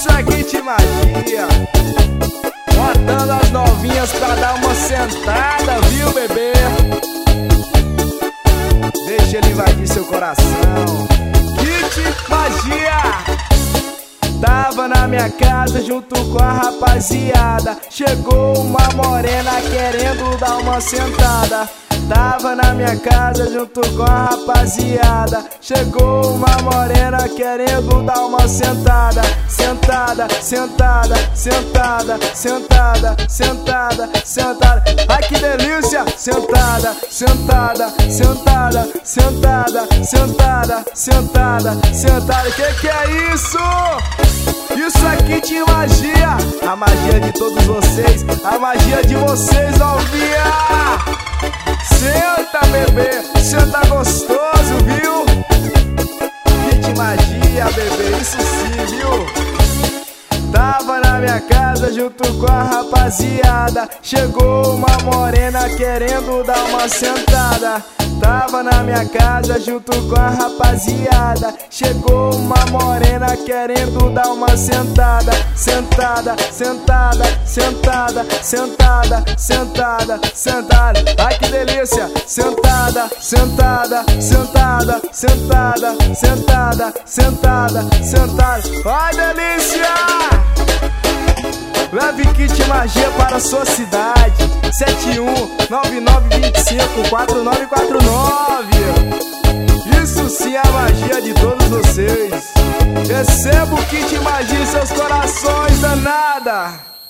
Isso é Kit Magia, botando as novinhas pra dar uma sentada, viu, bebê? Deixa ele invadir seu coração. Kit Magia. Tava na minha casa junto com a rapaziada. Chegou uma morena querendo dar uma sentada. Tava na minha casa junto com a rapaziada. Chegou uma morena querendo dar uma sentada. Sentada, sentada, sentada, sentada, sentada, sentada. Ai que delícia! Sentada, sentada, sentada, sentada, sentada, sentada, sentada. Que é isso? Isso é Kit Magia, a magia de todos vocês, a magia de vocês, novinha. Senta, bebê, senta gostoso, viu? Kit Magia, bebê, isso sim, viu? Tava na minha casa junto com a rapaziada. Chegou uma morena querendo dar uma sentada. Tava na minha casa junto com a rapaziada. Chegou uma morena querendo dar uma sentada. Sentada, sentada, sentada, sentada, sentada, sentada. Ai que delícia! Sentada, sentada, sentada, sentada, sentada, sentada, sentada. Ai delícia! Leve Kit Magia para a sua cidade. 7199254949. Isso sim é a magia de todos vocês. Receba o Kit Magia em seus corações, danada.